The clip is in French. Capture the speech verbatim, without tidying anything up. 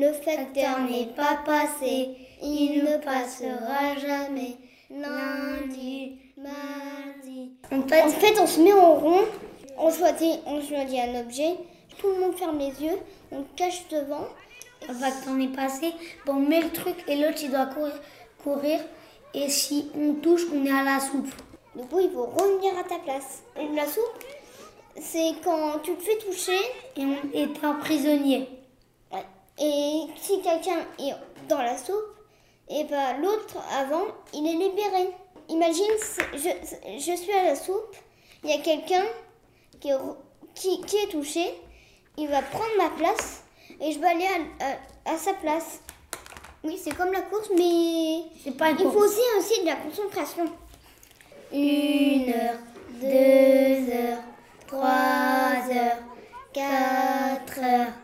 Le facteur n'est pas passé, il ne passera jamais. Lundi, mardi. En fait, en fait, on se met en rond, on choisit, on choisit un objet, tout le monde ferme les yeux, on cache devant. Le facteur n'est passé, bon, on met le truc et l'autre il doit courir, courir. Et si on touche, on est à la soupe. Du coup, il faut revenir à ta place. Et la soupe, c'est quand tu te fais toucher et on est un prisonnier. Ouais. Et si quelqu'un est dans la soupe, et ben l'autre avant, il est libéré. Imagine, je, je suis à la soupe, il y a quelqu'un qui, qui, qui est touché, il va prendre ma place et je vais aller à, à, à sa place. Oui, c'est comme la course, mais c'est pas une il course. faut aussi, aussi de la concentration. Une heure, deux heures, trois heures, quatre heures.